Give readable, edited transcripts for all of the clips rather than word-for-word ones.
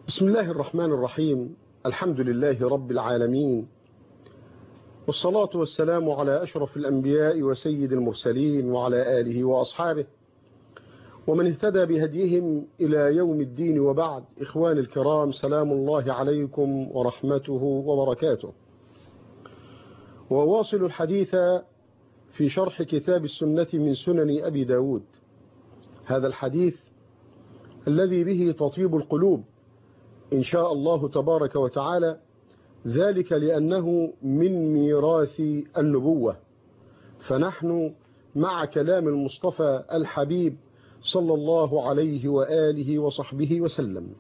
بسم الله الرحمن الرحيم. الحمد لله رب العالمين، والصلاة والسلام على أشرف الأنبياء وسيد المرسلين وعلى آله وأصحابه ومن اهتدى بهديهم إلى يوم الدين، وبعد. إخوان الكرام، سلام الله عليكم ورحمته وبركاته. وواصل الحديث في شرح كتاب السنة من سنن أبي داود، هذا الحديث الذي به تطيب القلوب إن شاء الله تبارك وتعالى، ذلك لأنه من ميراث النبوة، فنحن مع كلام المصطفى الحبيب صلى الله عليه وآله وصحبه وسلم.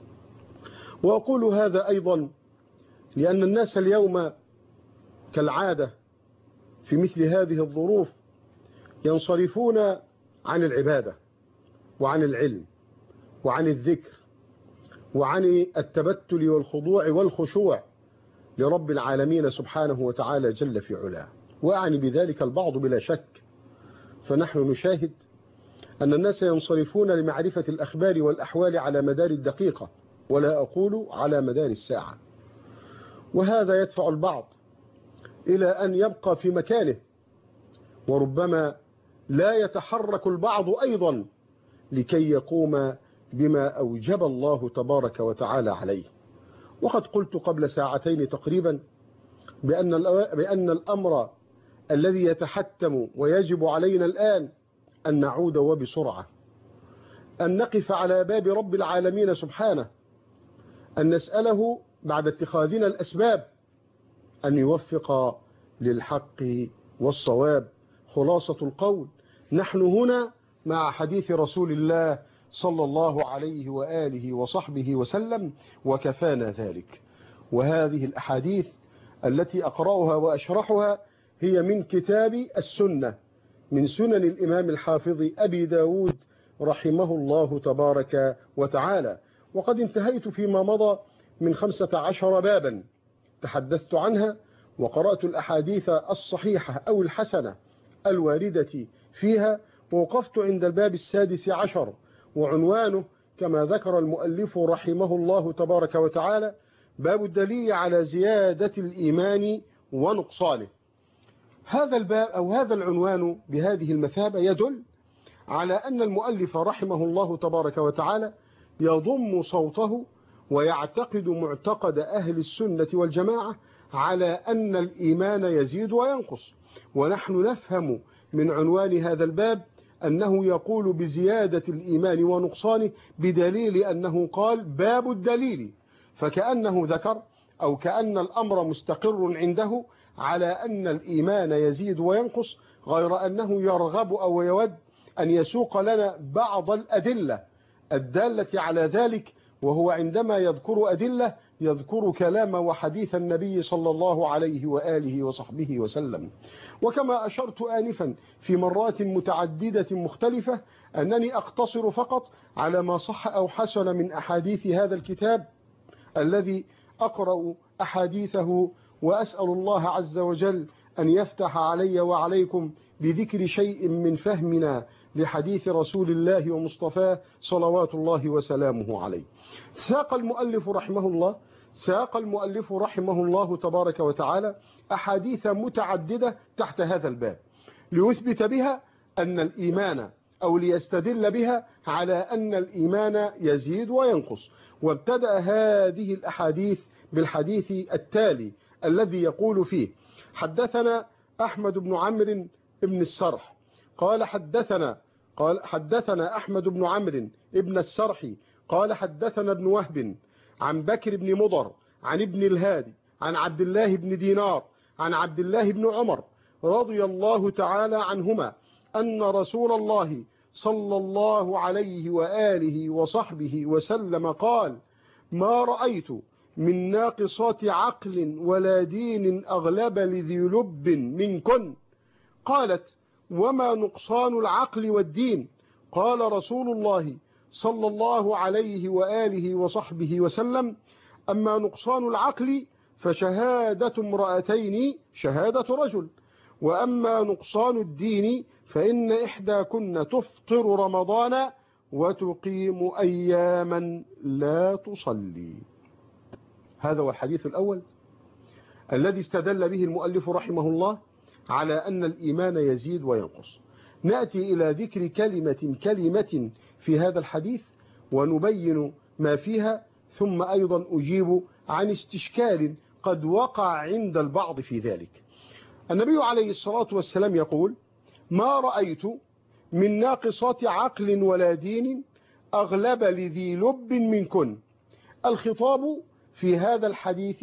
وأقول هذا أيضا لأن الناس اليوم كالعادة في مثل هذه الظروف ينصرفون عن العبادة وعن العلم وعن الذكر وعن التبتل والخضوع والخشوع لرب العالمين سبحانه وتعالى جل في علاه، وأعني بذلك البعض بلا شك. فنحن نشاهد أن الناس ينصرفون لمعرفة الأخبار والأحوال على مدار الدقيقة، ولا أقول على مدار الساعة، وهذا يدفع البعض إلى أن يبقى في مكانه، وربما لا يتحرك البعض أيضا لكي يقوم بما أوجب الله تبارك وتعالى عليه. وقد قلت قبل ساعتين تقريبا بأن الأمر الذي يتحتم ويجب علينا الآن أن نعود وبسرعة، أن نقف على باب رب العالمين سبحانه، أن نسأله بعد اتخاذنا الأسباب أن يوفق للحق والصواب. خلاصة القول: نحن هنا مع حديث رسول الله صلى الله عليه وآله وصحبه وسلم، وكفانا ذلك. وهذه الأحاديث التي أقرأها وأشرحها هي من كتاب السنة من سنن الإمام الحافظ أبي داود رحمه الله تبارك وتعالى. وقد انتهيت فيما مضى من 15 بابا تحدثت عنها، وقرأت الأحاديث الصحيحة أو الحسنة الواردة فيها، ووقفت عند الباب 16، وعنوانه كما ذكر المؤلف رحمه الله تبارك وتعالى: باب الدليل على زيادة الإيمان ونقصانه. هذا الباب أو هذا العنوان بهذه المثابة يدل على أن المؤلف رحمه الله تبارك وتعالى يضم صوته ويعتقد معتقد أهل السنة والجماعة على أن الإيمان يزيد وينقص. ونحن نفهم من عنوان هذا الباب أنه يقول بزيادة الإيمان ونقصانه بدليل أنه قال باب الدليل، فكأنه ذكر أو كأن الأمر مستقر عنده على أن الإيمان يزيد وينقص، غير أنه يرغب أو يود أن يسوق لنا بعض الأدلة الدالة على ذلك، وهو عندما يذكر أدلة يذكر كلام وحديث النبي صلى الله عليه وآله وصحبه وسلم. وكما أشرت آنفا في مرات متعددة مختلفة أنني أقتصر فقط على ما صح أو حسن من أحاديث هذا الكتاب الذي أقرأ أحاديثه، وأسأل الله عز وجل أن يفتح علي وعليكم بذكر شيء من فهمنا لحديث رسول الله ومصطفاه صلوات الله وسلامه عليه. ساق المؤلف رحمه الله تبارك وتعالى أحاديث متعددة تحت هذا الباب ليثبت بها أن الإيمان أو ليستدل بها على أن الإيمان يزيد وينقص. وابتدأ هذه الأحاديث بالحديث التالي الذي يقول فيه: حدثنا أحمد بن عمرو بن السرح قال حدثنا أحمد بن عمرو بن السرح قال حدثنا ابن وهب عن بكر بن مضر عن ابن الهادي عن عبد الله بن دينار عن عبد الله بن عمر رضي الله تعالى عنهما أن رسول الله صلى الله عليه وآله وصحبه وسلم قال: ما رأيت من ناقصات عقل ولا دين أغلب لذي لب منكن. قالت: وما نقصان العقل والدين؟ قال رسول الله صلى الله عليه وآله وصحبه وسلم: أما نقصان العقل فشهادة امرأتين شهادة رجل، وأما نقصان الدين فإن إحداكن تفطر رمضان وتقيم أياما لا تصلي. هذا هو الحديث الأول الذي استدل به المؤلف رحمه الله على أن الإيمان يزيد وينقص. نأتي إلى ذكر كلمة في هذا الحديث ونبين ما فيها، ثم أيضا أجيب عن استشكال قد وقع عند البعض في ذلك. النبي عليه الصلاة والسلام يقول: ما رأيت من ناقصات عقل ولا دين أغلب لذي لب منكن. الخطاب في هذا الحديث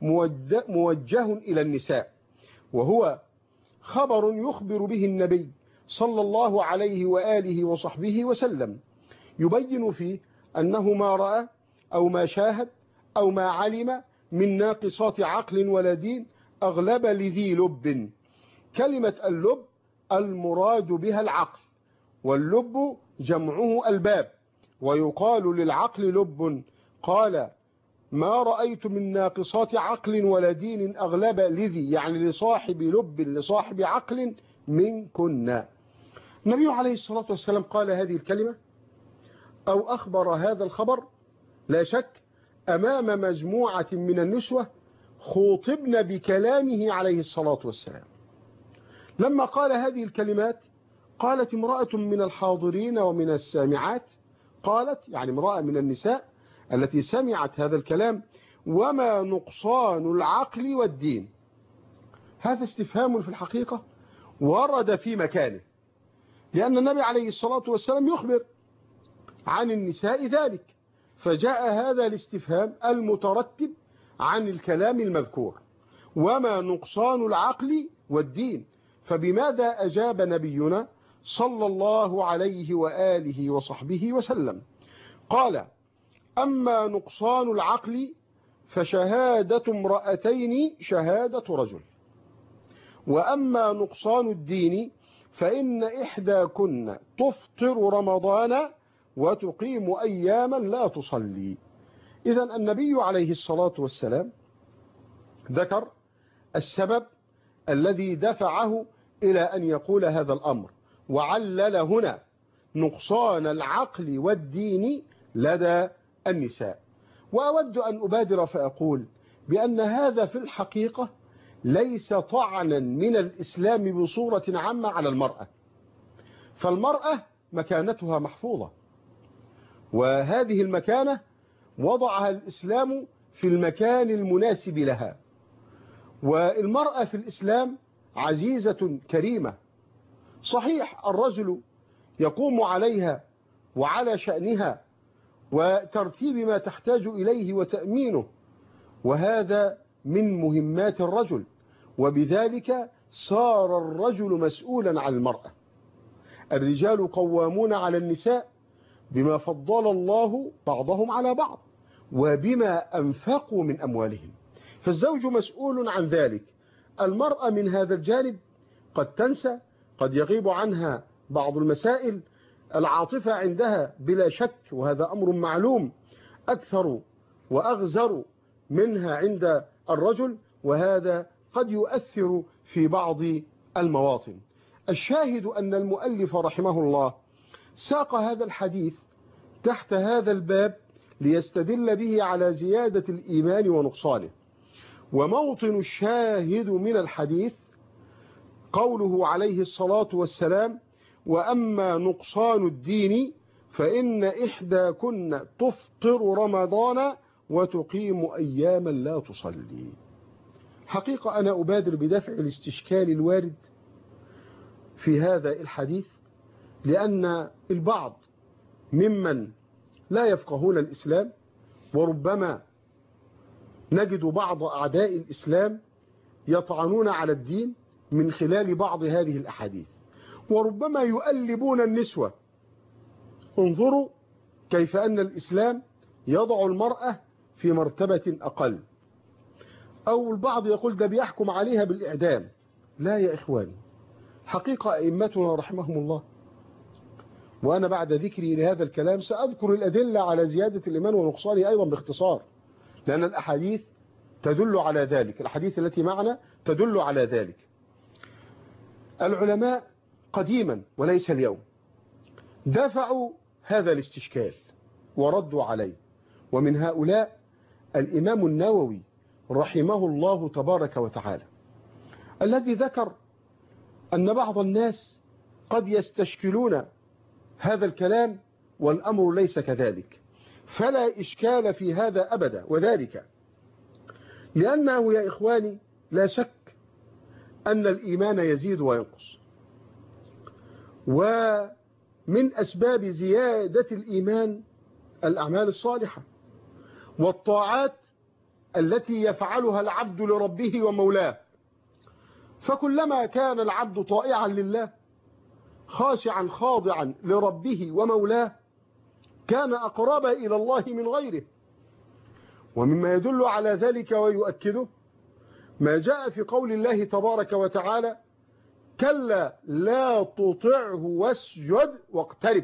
موجه إلى النساء، وهو خبر يخبر به النبي صلى الله عليه وآله وصحبه وسلم، يبين فيه أنه ما رأى أو ما شاهد أو ما علم من ناقصات عقل ولا دين أغلب لذي لب. كلمة اللب المراد بها العقل، واللب جمعه الباب، ويقال للعقل لب. قال: ما رأيت من ناقصات عقل ولا دين أغلب لذي، يعني لصاحب لب لصاحب عقل منكن. النبي عليه الصلاة والسلام قال هذه الكلمة أو أخبر هذا الخبر لا شك أمام مجموعة من النسوة خوطبن بكلامه عليه الصلاة والسلام. لما قال هذه الكلمات قالت امرأة من الحاضرين ومن السامعات، قالت يعني امرأة من النساء التي سمعت هذا الكلام: وما نقصان العقل والدين. هذا استفهام في الحقيقة ورد في مكانه، لأن النبي عليه الصلاة والسلام يخبر عن النساء ذلك، فجاء هذا الاستفهام المترتب عن الكلام المذكور: وما نقصان العقل والدين. فبماذا أجاب نبينا صلى الله عليه وآله وصحبه وسلم؟ قال: أما نقصان العقل فشهادة امرأتين شهادة رجل، وأما نقصان الدين فإن إحداكن تفطر رمضان وتقيم أياما لا تصلي. إذن النبي عليه الصلاة والسلام ذكر السبب الذي دفعه إلى أن يقول هذا الأمر، وعلل هنا نقصان العقل والدين لدى النساء. وأود أن أبادر فأقول بأن هذا في الحقيقة ليس طعنا من الإسلام بصورة عامة على المرأة، فالمرأة مكانتها محفوظة، وهذه المكانة وضعها الإسلام في المكان المناسب لها. والمرأة في الإسلام عزيزة كريمة، صحيح الرجل يقوم عليها وعلى شأنها وترتيب ما تحتاج إليه وتأمينه، وهذا من مهمات الرجل، وبذلك صار الرجل مسؤولا عن المرأة. الرجال قوامون على النساء بما فضل الله بعضهم على بعض وبما أنفقوا من أموالهم، فالزوج مسؤول عن ذلك. المرأة من هذا الجانب قد تنسى، قد يغيب عنها بعض المسائل، العاطفة عندها بلا شك، وهذا أمر معلوم، أكثر وأغزر منها عند الرجل، وهذا قد يؤثر في بعض المواطن. الشاهد أن المؤلف رحمه الله ساق هذا الحديث تحت هذا الباب ليستدل به على زيادة الإيمان ونقصانه. وموطن الشاهد من الحديث قوله عليه الصلاة والسلام: وأما نقصان الدين فإن إحداكن تفطر رمضان وتقيم أياما لا تصلي. حقيقة أنا أبادر بدفع الاستشكال الوارد في هذا الحديث، لأن البعض ممن لا يفقهون الإسلام، وربما نجد بعض أعداء الإسلام يطعنون على الدين من خلال بعض هذه الأحاديث، وربما يؤلبون النسوة. انظروا كيف أن الإسلام يضع المرأة في مرتبة أقل، أو البعض يقول ده بيحكم عليها بالإعدام. لا يا إخواني، حقيقة أئمتنا رحمهم الله، وأنا بعد ذكري لهذا الكلام سأذكر الأدلة على زيادة الإيمان ونقصانه أيضا باختصار، لأن الأحاديث تدل على ذلك، الأحاديث التي معنا تدل على ذلك. العلماء قديما وليس اليوم دفعوا هذا الاستشكال وردوا عليه. ومن هؤلاء الإمام النووي رحمه الله تبارك وتعالى، الذي ذكر أن بعض الناس قد يستشكلون هذا الكلام والأمر ليس كذلك، فلا إشكال في هذا أبدا. وذلك لأنه يا إخواني لا شك أن الإيمان يزيد وينقص، ومن أسباب زيادة الإيمان الأعمال الصالحة والطاعات التي يفعلها العبد لربه ومولاه. فكلما كان العبد طائعا لله خاشعا خاضعا لربه ومولاه كان أقرب إلى الله من غيره. ومما يدل على ذلك ويؤكده ما جاء في قول الله تبارك وتعالى: كلا لا تطعه واسجد واقترب.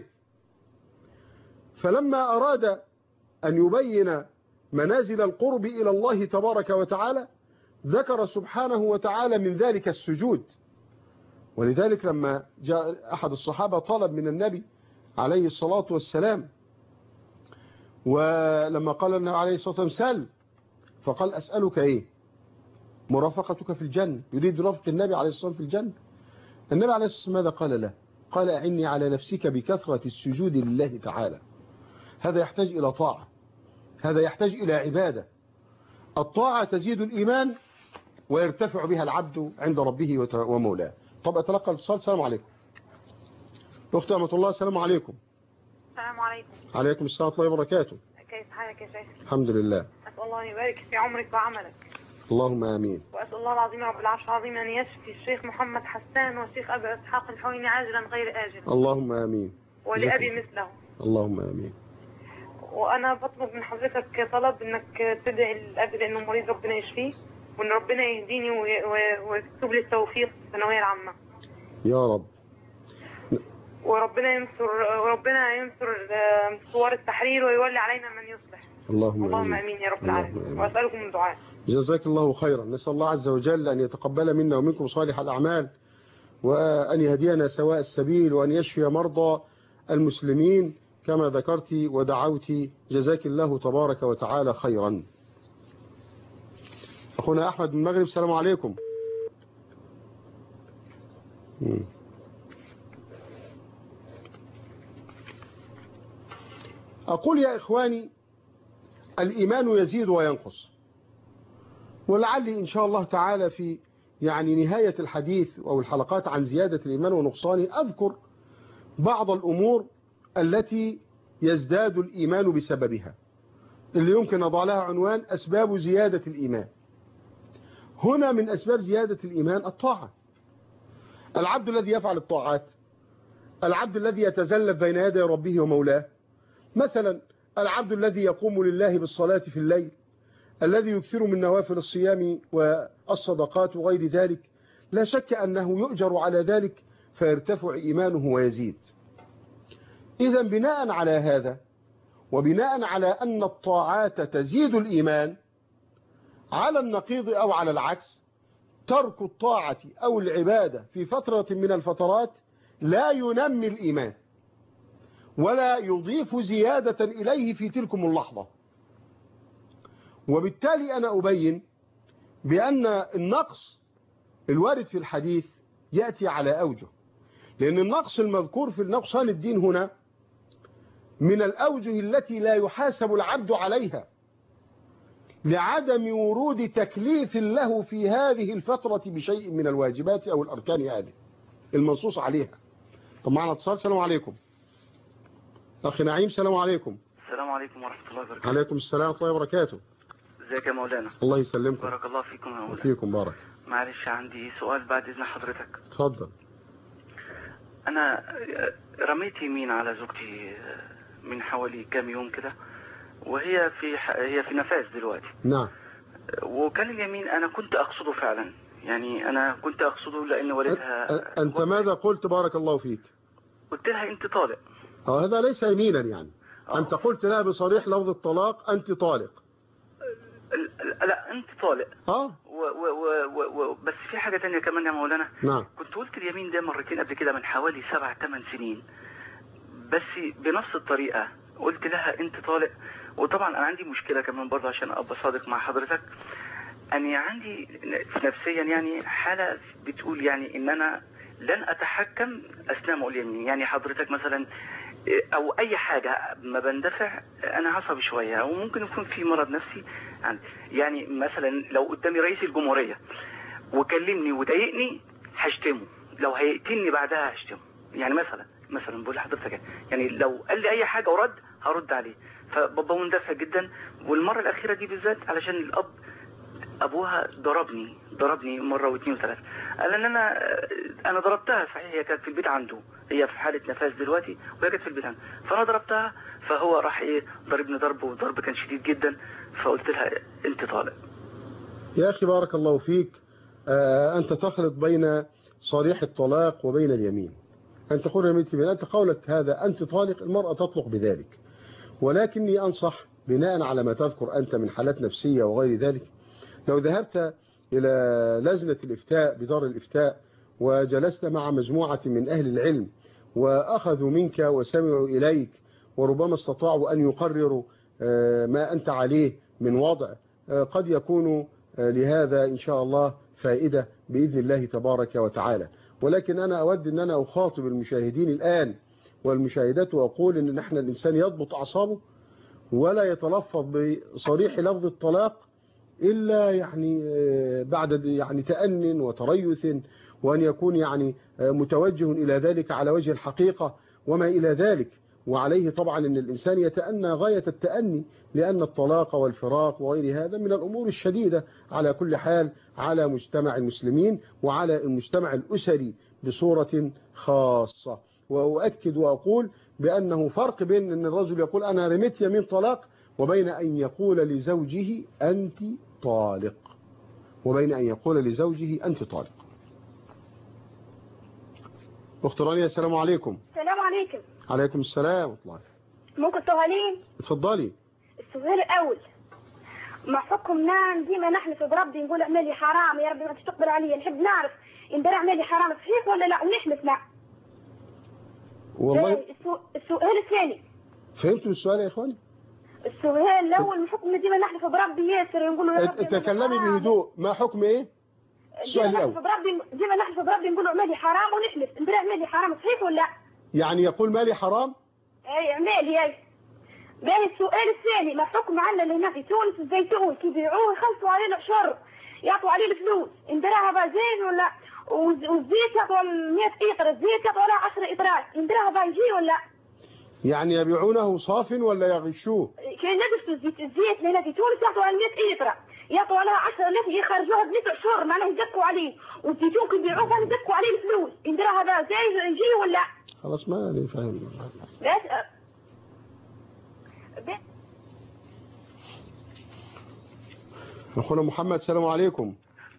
فلما أراد أن يبين منازل القرب إلى الله تبارك وتعالى ذكر سبحانه وتعالى من ذلك السجود. ولذلك لما جاء أحد الصحابة طلب من النبي عليه الصلاة والسلام، ولما قال النبي عليه الصلاة والسلام سل، فقال أسألك إيه؟ مرافقتك في الجنة، يريد رفق النبي عليه الصلاة والسلام في الجنة. النبي عليه الصلاة والسلام ماذا قال له؟ قال: أعني على نفسك بكثرة السجود لله تعالى. هذا يحتاج إلى طاعة، هذا يحتاج إلى عبادة. الطاعة تزيد الإيمان ويرتفع بها العبد عند ربه ومولاه. طب أتلقى الاتصال. السلام عليكم. أختي أمة الله، السلام عليكم. السلام عليكم. عليكم السلام ورحمة الله وبركاته. كيف حالك يا شيخ؟ الحمد لله. أسأل الله أن يبارك في عمرك وعملك. اللهم آمين. وأسأل الله العظيم رب العرش العظيم أن يشفي الشيخ محمد حسان والشيخ أبي إسحاق الحويني عاجلا غير آجل. اللهم آمين. ولأبي مثله. اللهم آمين. وأنا بطلب من حضرتك طلب إنك تدعي الأبي لأنه مريض ربنا يشفيه، وإن ربنا يهديني ويكتب لي التوفيق في الثانوية العامة. يا رب. وربنا ينصر ثوار التحرير ويولي علينا من يصلح. اللهم آمين يا رب العالمين. وأسألكم من دعاء. جزاك الله خيرا. نسأل الله عز وجل أن يتقبل منا ومنكم صالح الأعمال، وأن يهدينا سواء السبيل، وأن يشفي مرضى المسلمين كما ذكرت ودعوت. جزاك الله تبارك وتعالى خيرا. أخونا أحمد من المغرب، السلام عليكم. أقول يا إخواني الإيمان يزيد وينقص، ولعلي إن شاء الله تعالى في نهاية الحديث أو الحلقات عن زيادة الإيمان ونقصانه أذكر بعض الأمور التي يزداد الإيمان بسببها، اللي يمكن أضع لها عنوان أسباب زيادة الإيمان. هنا من أسباب زيادة الإيمان الطاعة. العبد الذي يفعل الطاعات، العبد الذي يتزلف بين يدي ربه ومولاه، مثلا العبد الذي يقوم لله بالصلاة في الليل، الذي يكثر من نوافل الصيام والصدقات وغير ذلك، لا شك أنه يؤجر على ذلك فيرتفع إيمانه ويزيد. إذا بناء على هذا، وبناء على أن الطاعات تزيد الإيمان، على النقيض أو على العكس ترك الطاعة أو العبادة في فترة من الفترات لا ينمي الإيمان ولا يضيف زيادة إليه في تلكم اللحظة. وبالتالي أنا أبين بأن النقص الوارد في الحديث يأتي على أوجه، لأن النقص المذكور في النقصان الدين هنا من الأوجه التي لا يحاسب العبد عليها لعدم ورود تكليف له في هذه الفترة بشيء من الواجبات أو الأركان هذه المنصوص عليها. طب معنا اتصال. السلام عليكم. أخي نعيم، السلام عليكم. السلام عليكم ورحمة الله وبركاته. عليكم السلام ورحمة الله وبركاته. ازيك يا مولانا؟ الله يسلمكم. بارك الله فيكم يا مولانا. وفيكم بارك. معلش عندي سؤال بعد إذن حضرتك. اتفضل. أنا رميت يمين على زوجتي من حوالي كام يوم كده، وهي في نفاس دلوقتي. نعم. وكان اليمين أنا كنت أقصده فعلا، يعني أنا كنت أقصده لأن والدها. أنت ماذا قلت بارك الله فيك؟ قلت لها أنت طالق. هذا ليس يمينا يعني. أنت قلت لها بصريح لفظ الطلاق أنت طالق. لا أنت طالق. بس في حاجة تانية كمان يا مولانا. نعم. كنت قلت اليمين ده مرتين قبل كده من حوالي 7-8 سنين بس بنفس الطريقة قلت لها انت طالق. وطبعا انا عندي مشكلة كمان برضه عشان ابقى صادق مع حضرتك، اني عندي نفسيا يعني حالة بتقول يعني ان انا لن اتحكم اثناء ما اقول يمين. يعني حضرتك مثلا او اي حاجة ما بندفع انا عصبي شوية، او ممكن يكون في مرض نفسي عندي. يعني مثلا لو قدامي رئيس الجمهورية وكلمني وضايقني هشتمه، لو هيقتلني بعدها هشتمه. يعني مثلا بقول لحضرتك يعني لو قال لي اي حاجة ورد هرد عليه، فبابا مندفع جدا. والمرة الاخيرة دي بالذات علشان الاب ابوها ضربني مرة واثنين وثلاثة. قال ان انا ضربتها صحيح، هي كانت في البيت عنده، هي في حالة نفاس دلوقتي وهي كانت في البيت عنده، فانا ضربتها فهو راح ضربني ضرب كان شديد جدا. فقلت لها انت طالق. يا أخي بارك الله فيك، أنت تخلط بين صريح الطلاق وبين اليمين. أنت تقول رميتي بين، أنت قولك هذا أنت طالق، المرأة تطلق بذلك. ولكني أنصح بناء على ما تذكر أنت من حالات نفسية وغير ذلك، لو ذهبت إلى لجنة الإفتاء بدار الإفتاء وجلست مع مجموعة من أهل العلم وأخذوا منك وسمعوا إليك وربما استطاعوا أن يقرروا ما أنت عليه من وضع، قد يكون لهذا إن شاء الله فائدة بإذن الله تبارك وتعالى. ولكن أنا أود أن أنا أخاطب المشاهدين الآن والمشاهدات وأقول أن نحن الإنسان يضبط أعصابه ولا يتلفظ بصريح لفظ الطلاق إلا يعني بعد يعني تأن وتريث، وأن يكون يعني متوجه إلى ذلك على وجه الحقيقة وما إلى ذلك. وعليه طبعا أن الإنسان يتأنى غاية التأني، لأن الطلاق والفراق وغير هذا من الأمور الشديدة على كل حال على مجتمع المسلمين وعلى المجتمع الأسري بصورة خاصة. وأؤكد وأقول بأنه فرق بين أن الرجل يقول أنا رميت يمين طلاق وبين أن يقول لزوجه أنت طالق، أنت طالق. أخت رانيا السلام عليكم. السلام عليكم. عليكم السلام ورحمة الله. ممكن سؤالين؟ اتفضلي. السؤال الأول، ما حكمنا ديما نحلف بربي نقول اعملي حرام يا ربي ما تقبل عليا، نحب نعرف إن ده اعملي حرام صحيح ولا لا، ونحلف لا. والله السؤال الثاني. فهمتوا السؤال يا إخواني؟ السؤال الأول، ما حكم ديما نحلف بربي ياسر نقول يا ربي تكلمي بهدوء، ما حكم إيه؟ السؤال الأول. ديما نحلف بربي نقول اعملي حرام ونحلف إن ده اعملي حرام صحيح ولا لا؟ يعني يقول مالي حرام؟ أي اعملي أي. باهي السؤال الثاني، ما حكم عنا اللي هنا في تونس الزيتون كي يبيعوه يخلصوا عليه العشر يعطوا عليه الفلوس، إن دراها بقى زين ولا؟ والزيت يعطوا 100 إطر، الزيت يعطوا على 10 إطرات، إن دراها بقى يجي ولا؟ يعني يبيعونه صاف ولا يغشوه؟ كان ندفوا الزيت اللي هنا في تونس يعطوا على 100 إطر، يعطوا على 10 لتر يخرجوها ب100 عشر، معناه يدقوا عليه، والزيتون كي يبيعوه كانوا يدقوا عليه الفلوس، إن دراها بقى زين يجي ولا؟ خلاص ما أنا فاهم. أخونا محمد السلام عليكم.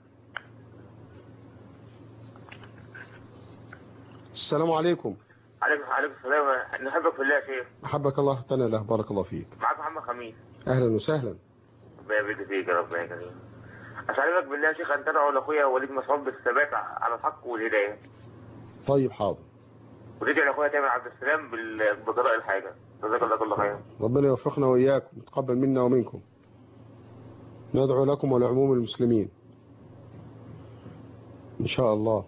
السلام عليكم. عليكم السلام. نحبك في الله يا شيخ. أحبك الله تعالى له، بارك الله فيك. معك محمد خميس. أهلا وسهلا. ربنا يبارك فيك يا رب يا كريم. أسألك بالله يا شيخ أن تدعو لأخويا وليد مسعود بالثبات على الحق والهداية. طيب حاضر. وتدعي لأخويا تامر عبد السلام بقضاء الحاجة. جزاك الله كل خير. ربنا يوفقنا وإياكم، يتقبل منا ومنكم. ندعو لكم ولعموم المسلمين إن شاء الله.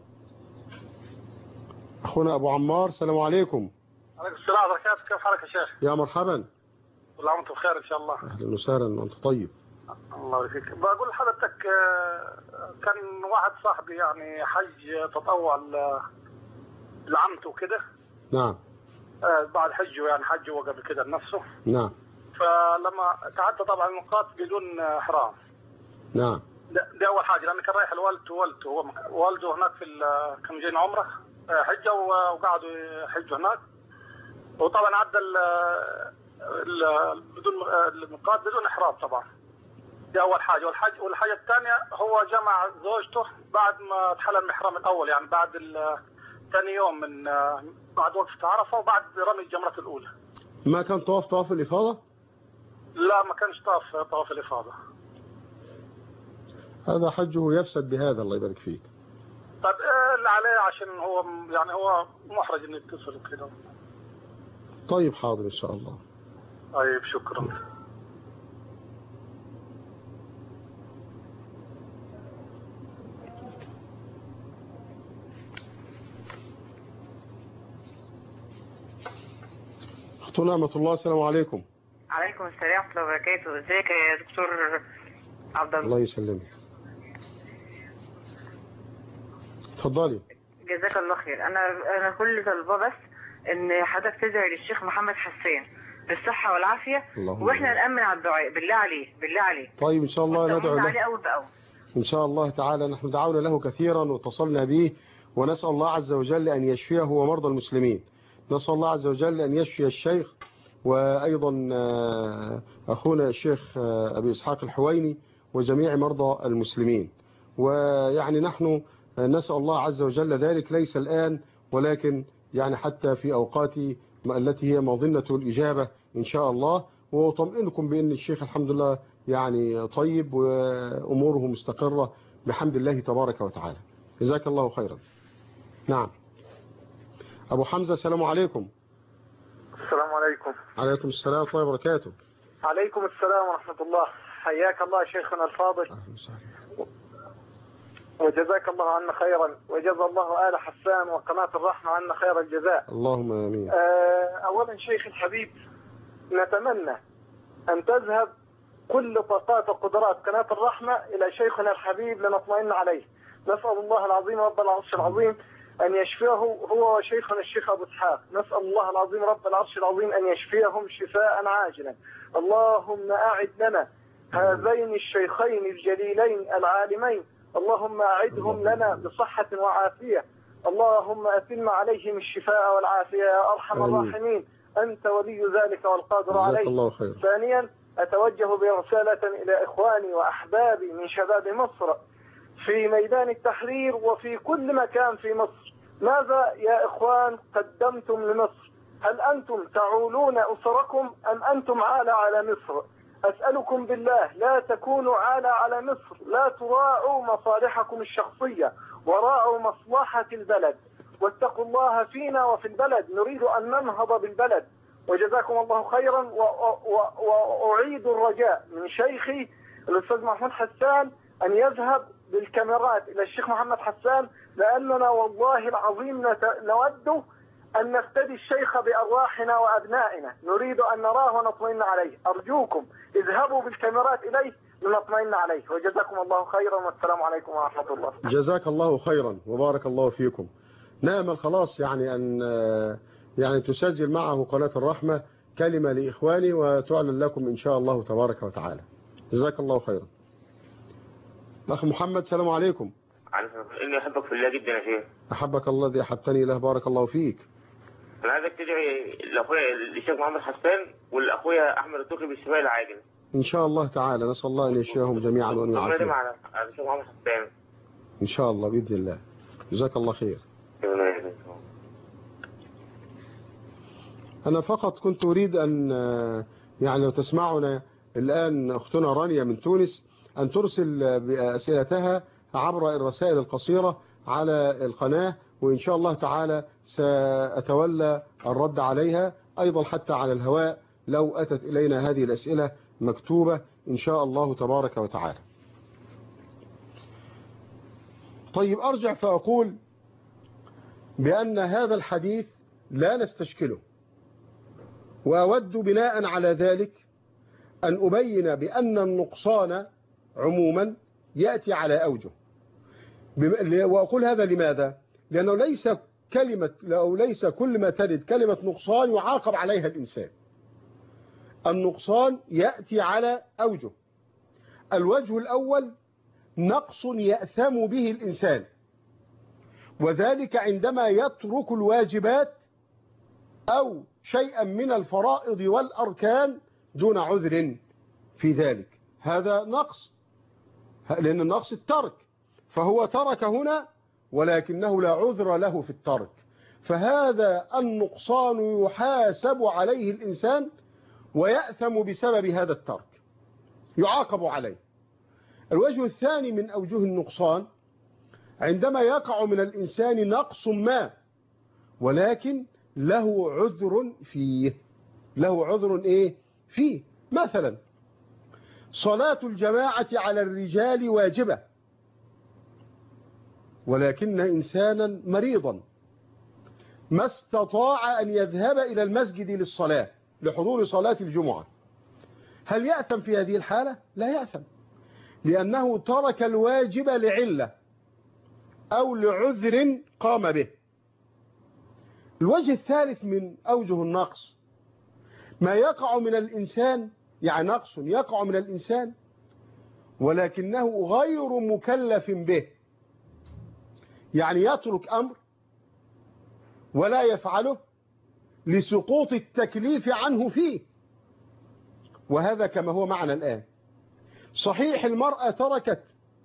أخونا أبو عمار السلام عليكم. عليكم السلام ورحمة الله. كيف حالك يا شيخ؟ يا مرحبا. كل عام وانتم بخير إن شاء الله. أهلا وسهلا وأنت طيب. الله يبارك. بقول لحضرتك كان واحد صاحبي يعني حج تطوع لعمته كده. نعم. بعد حجه يعني حجه هو قبل كده لنفسه. نعم. فلما تعدى طبعا النقاط بدون إحرام. نعم. دي أول حاجة، لأن كان رايح لوالدته هو والده هناك كانوا جايين عمره حجة وقعدوا يحجوا هناك، وطبعا عدى بدون النقاط بدون إحرام طبعا. دي أول حاجة. والحاجة الثانية هو جمع زوجته بعد ما اتحلل المحرم الأول، يعني بعد ثاني يوم من بعد وقفة عرفة وبعد رمي الجمرة الأولى. ما كان طواف الإفاضة؟ لا ما كانش طواف الإفاضة. هذا حجه يفسد بهذا، الله يبارك فيك. طيب اللي عليه عشان هو يعني هو محرج انه يتصل وكده. طيب حاضر إن شاء الله. طيب شكرا. أختنا نعمة الله، السلام عليكم. عليكم السلام ورحمة الله وبركاته. ازيك يا دكتور عبد الله؟ الله يسلمك. اتفضلي. جزاك الله خير. انا كل طالباه بس ان حضرتك تدعي للشيخ محمد حسان بالصحة والعافية، واحنا نأمن على الدعاء بالله عليه بالله عليه. طيب ان شاء الله ندعو له عليه أول بأول ان شاء الله تعالى. نحن دعونا له كثيرا واتصلنا به، ونسأل الله عز وجل أن يشفيه ومرضى المسلمين. نسأل الله عز وجل أن يشفي الشيخ، وأيضا أخونا الشيخ أبي إسحاق الحويني وجميع مرضى المسلمين. ويعني نحن نسأل الله عز وجل ذلك ليس الآن، ولكن يعني حتى في أوقات التي هي مظنة الإجابة إن شاء الله. وأطمئنكم بأن الشيخ الحمد لله يعني طيب وأموره مستقرة بحمد الله تبارك وتعالى. جزاك الله خيرا. نعم أبو حمزة، السلام عليكم. السلام عليكم. عليكم السلام ورحمة الله وبركاته. عليكم السلام ورحمة الله. حياك الله شيخنا الفاضل. أهلا وسهلا. وجزاك الله عنا خيرا، وجزا الله آل حسان وقناة الرحمة عنا خير الجزاء. اللهم آمين. أولا شيخ الحبيب، نتمنى أن تذهب كل طاقات وقدرات قناة الرحمة إلى شيخنا الحبيب لنطمئن عليه. نسأل الله العظيم رب العرش العظيم أن يشفيه هو وشيخنا الشيخ أبو إسحاق. نسأل الله العظيم رب العرش العظيم أن يشفيهم شفاء عاجلا. اللهم أعد لنا هذين الشيخين الجليلين العالمين، اللهم أعدهم لنا بصحة وعافية. اللهم أتم عليهم الشفاء والعافية يا أرحم الراحمين، أنت ولي ذلك والقادر عليه. الله خير. ثانيا أتوجه برسالة إلى إخواني وأحبابي من شباب مصر في ميدان التحرير وفي كل مكان في مصر. ماذا يا إخوان قدمتم لمصر؟ هل أنتم تعولون أسركم أم أنتم عالة على مصر؟ أسألكم بالله لا تكونوا عالة على مصر، لا تراعوا مصالحكم الشخصية وراعوا مصلحة البلد، واتقوا الله فينا وفي البلد، نريد أن ننهض بالبلد. وجزاكم الله خيرا. وأعيد الرجاء من شيخي الأستاذ محمد حسان أن يذهب بالكاميرات إلى الشيخ محمد حسان، لأننا والله العظيم نود أن نفتدي الشيخ بأرواحنا وأبنائنا، نريد أن نراه ونطمئن عليه. أرجوكم اذهبوا بالكاميرات إليه لنطمئن عليه. وجزاكم الله خيرا، والسلام عليكم ورحمة الله. جزاك الله خيرا وبارك الله فيكم. نأمل خلاص يعني أن يعني تسجل معه قناة الرحمة كلمة لإخواني وتعلن لكم إن شاء الله تبارك وتعالى. جزاك الله خيرا. أخ محمد، السلام عليكم. إني أحبك في الله جدا يا شيخ. أحبك الله الذي أحبتني له، بارك الله فيك. أنا عايزك تدعي لأخويا الشيخ محمد حسان والأخويا أحمد التركي بالشفاء العاجل إن شاء الله تعالى. نسأل الله أن يشفيهم جميعا وأن يعافيهم على الشيخ محمد حسان إن شاء الله بإذن الله. جزاك الله خير. أنا فقط كنت أريد أن يعني لو تسمعنا الآن أختنا رانيا من تونس أن ترسل بأسئلتها عبر الرسائل القصيرة على القناة، وإن شاء الله تعالى سأتولى الرد عليها أيضا حتى على الهواء لو أتت إلينا هذه الأسئلة مكتوبة إن شاء الله تبارك وتعالى. طيب أرجع فأقول بأن هذا الحديث لا نستشكله، وأود بناء على ذلك أن أبين بأن النقصان عموما يأتي على أوجه. وأقول هذا لماذا؟ لأنه ليس كل ما ترد كلمة نقصان يعاقب عليها الإنسان. النقصان يأتي على أوجه. الوجه الأول نقص يأثم به الإنسان، وذلك عندما يترك الواجبات أو شيئا من الفرائض والأركان دون عذر في ذلك. هذا نقص، لأن النقص الترك، فهو ترك هنا ولكنه لا عذر له في الترك، فهذا النقصان يحاسب عليه الإنسان ويأثم بسبب هذا الترك، يعاقب عليه. الوجه الثاني من أوجه النقصان عندما يقع من الإنسان نقص ما ولكن له عذر فيه. له عذر إيه فيه. مثلا صلاة الجماعة على الرجال واجبة، ولكن إنسانا مريضا ما استطاع أن يذهب إلى المسجد للصلاة لحضور صلاة الجمعة، هل يأثم في هذه الحالة؟ لا يأثم، لأنه ترك الواجب لعلة أو لعذر قام به. الوجه الثالث من أوجه النقص ما يقع من الإنسان، يعني نقص يقع من الإنسان ولكنه غير مكلف به، يعني يترك أمر ولا يفعله لسقوط التكليف عنه فيه، وهذا كما هو معنا الآن. صحيح المرأة تركت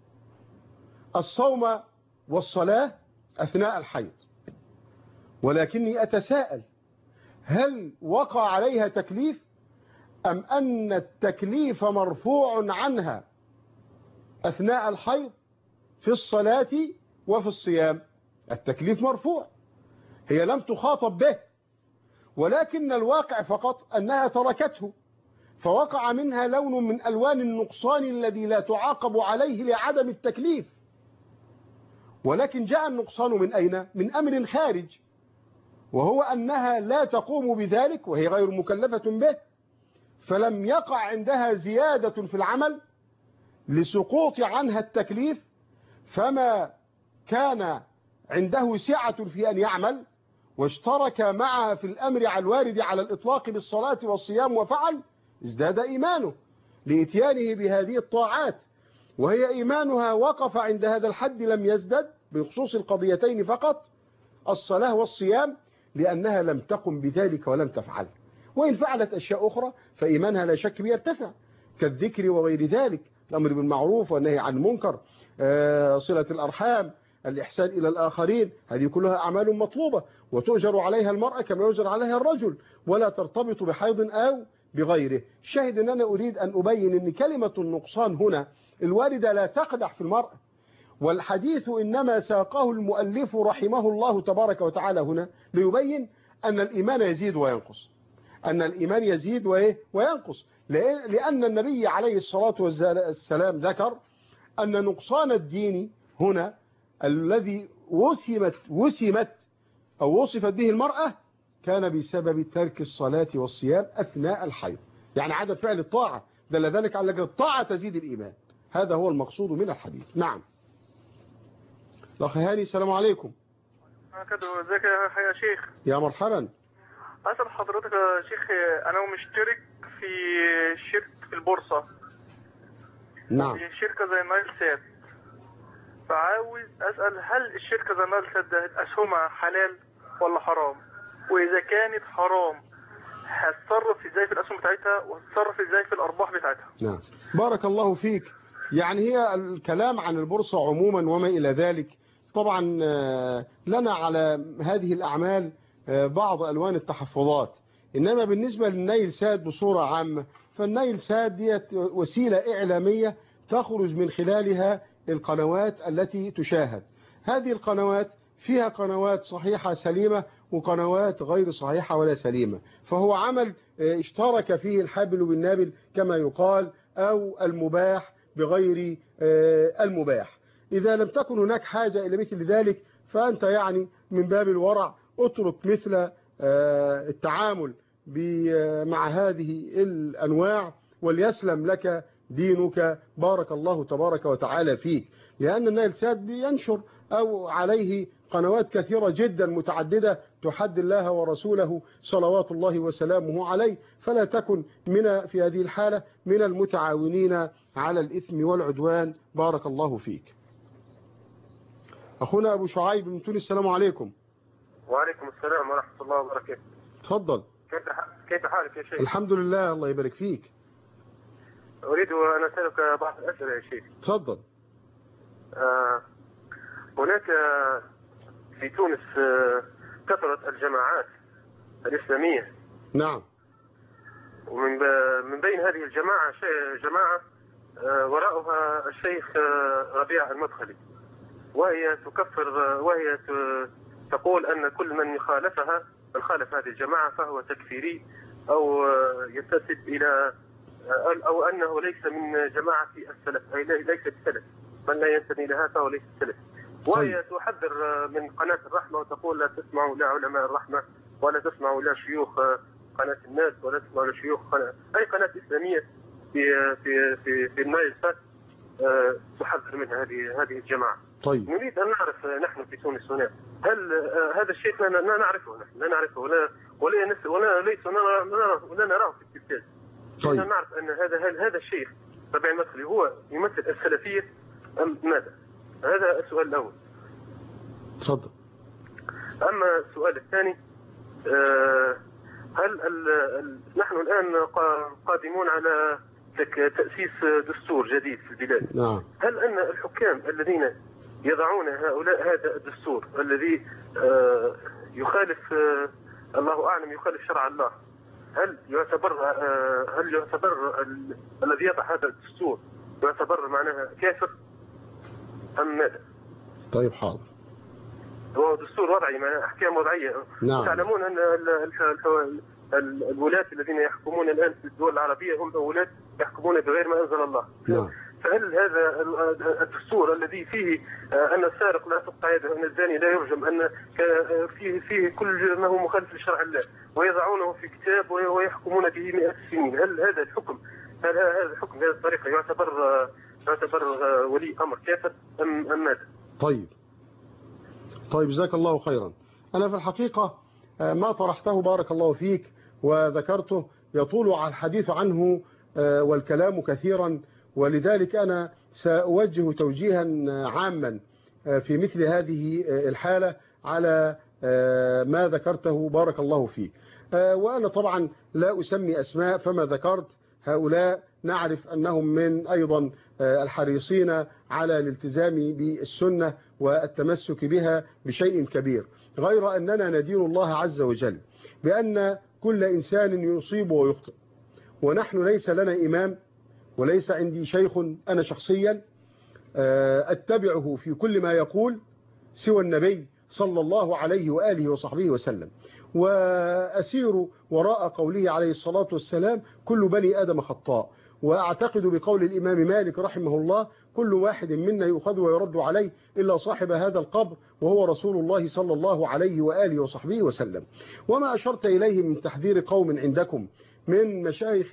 الصوم والصلاة أثناء الحيض، ولكني أتساءل هل وقع عليها تكليف أم أن التكليف مرفوع عنها أثناء الحيض في الصلاة وفي الصيام؟ التكليف مرفوع، هي لم تخاطب به، ولكن الواقع فقط أنها تركته، فوقع منها لون من ألوان النقصان الذي لا تعاقب عليه لعدم التكليف. ولكن جاء النقصان من أين؟ من أمر خارج، وهو أنها لا تقوم بذلك وهي غير مكلفة به، فلم يقع عندها زيادة في العمل لسقوط عنها التكليف، فما كان عنده سعة في أن يعمل واشترك معها في الأمر على الوارد على الإطلاق بالصلاة والصيام وفعل، ازداد إيمانه لإتيانه بهذه الطاعات، وهي إيمانها وقف عند هذا الحد لم يزدد بخصوص القضيتين فقط الصلاة والصيام، لأنها لم تقم بذلك ولم تفعل. وإن فعلت أشياء أخرى فإيمانها لا شك بيرتفع كالذكر وغير ذلك، الأمر بالمعروف والنهي عن المنكر، صلة الأرحام، الإحسان إلى الآخرين، هذه كلها أعمال مطلوبة وتؤجر عليها المرأة كما يؤجر عليها الرجل، ولا ترتبط بحيض أو بغيره. الشاهد أن أنا أريد أن أبين أن كلمة النقصان هنا الواردة لا تقدح في المرأة، والحديث إنما ساقه المؤلف رحمه الله تبارك وتعالى هنا ليبين أن الإيمان يزيد وينقص، أن الإيمان يزيد وينقص، لأن النبي عليه الصلاة والسلام ذكر أن نقصان الدين هنا الذي وصفت به المرأة كان بسبب ترك الصلاة والصيام أثناء الحيض، يعني عدم فعل الطاعة دل ذلك على أن الطاعة تزيد الإيمان. هذا هو المقصود من الحديث. نعم. الأخ هاني السلام عليكم. ازيك يا شيخ؟ يا مرحبا. أسأل حضرتك يا شيخ، أنا مشترك في شركة في البورصة. نعم. في شركة زي نايل سات، فعاوز أسأل هل الشركة زي نايل سات ده أسهمها حلال ولا حرام؟ وإذا كانت حرام هتصرف إزاي في الأسهم بتاعتها وهتصرف إزاي في الأرباح بتاعتها؟ نعم بارك الله فيك. يعني هي الكلام عن البورصة عموما وما إلى ذلك، طبعا لنا على هذه الأعمال بعض ألوان التحفظات، إنما بالنسبة للنايل سات بصورة عامة فالنايل سات دي وسيلة إعلامية تخرج من خلالها القنوات التي تشاهد. هذه القنوات فيها قنوات صحيحة سليمة وقنوات غير صحيحة ولا سليمة، فهو عمل اشترك فيه الحابل بالنابل كما يقال، أو المباح بغير المباح. إذا لم تكن هناك حاجة إلى مثل ذلك فأنت يعني من باب الورع اترك مثل التعامل مع هذه الأنواع وليسلم لك دينك. بارك الله تبارك وتعالى فيك، لأن النايل سات بينشر أو عليه قنوات كثيرة جدا متعددة تحد الله ورسوله صلوات الله وسلامه عليه، فلا تكن في هذه الحالة من المتعاونين على الإثم والعدوان. بارك الله فيك. أخونا أبو شعيب من تونس السلام عليكم. وعليكم السلام ورحمة الله وبركاته. تفضل. كيف حالك يا شيخ؟ الحمد لله الله يبارك فيك. أريد أن أسألك بعض الأسئلة يا شيخ. تفضل. هناك في تونس كثرت الجماعات الإسلامية. نعم. ومن بين هذه الجماعة جماعة وراءها الشيخ ربيع المدخلي، وهي تكفر وهي تقول أن كل من خالفها من خالف هذه الجماعة فهو تكفيري أو ينتسب إلى أو أنه ليس من جماعة السلف، أي ليس السلف، من لا ينتمي لها فهو ليس السلف. وهي تحذر من قناة الرحمة وتقول لا تسمعوا لعلماء الرحمة ولا تسمعوا لشيوخ قناة الناس ولا تسمعوا لشيوخ أي قناة إسلامية في النايل سات تحذر منها هذه الجماعة. طيب. نريد أن نعرف نحن في تونس هنا هل هذا الشيخ لا نعرفه، نحن لا نعرفه ولا نراه في التلفاز. طيب. نعرف أن هذا الشيخ ربيع المدخلي هو يمثل السلفية أم ماذا؟ هذا السؤال الأول. تفضل. أما السؤال الثاني، هل نحن الآن قادمون على تأسيس دستور جديد في البلاد. نعم. هل أن الحكام الذين يضعون هذا الدستور الذي يخالف الله أعلم يخالف شرع الله، هل يعتبر الذي يضع هذا الدستور يعتبر معناها كافر أم ماذا؟ طيب حاضر. هو دستور وضعي معناها أحكام وضعية. نعم. تعلمون أن الولاة الذين يحكمون الآن في الدول العربية هم ولاة يحكمون بغير ما أنزل الله. نعم. فهل هذا الدستور الذي فيه أن السارق لا تقطع يده، أن الزاني لا يرجم، أن فيه كل ما هو مخالف لشرع الله ويضعونه في كتاب ويحكمون به مئات السنين، هل هذا الحكم بهذه الطريقة يعتبر ولي أمر كافر أم ماذا؟ طيب جزاك الله خيرا. أنا في الحقيقة ما طرحته بارك الله فيك وذكرته يطول على الحديث عنه والكلام كثيرا، ولذلك أنا سأوجه توجيها عاما في مثل هذه الحالة على ما ذكرته بارك الله فيك. وأنا طبعا لا أسمي أسماء، فما ذكرت هؤلاء نعرف أنهم من أيضا الحريصين على الالتزام بالسنة والتمسك بها بشيء كبير، غير أننا ندين الله عز وجل بأن كل إنسان يصيب ويخطئ، ونحن ليس لنا إمام وليس عندي شيخ أنا شخصيا أتبعه في كل ما يقول سوى النبي صلى الله عليه وآله وصحبه وسلم، وأسير وراء قوله عليه الصلاة والسلام كل بني آدم خطاء. وأعتقد بقول الإمام مالك رحمه الله كل واحد منا يؤخذ ويرد عليه إلا صاحب هذا القبر وهو رسول الله صلى الله عليه وآله وصحبه وسلم. وما أشرت إليه من تحذير قوم عندكم من مشايخ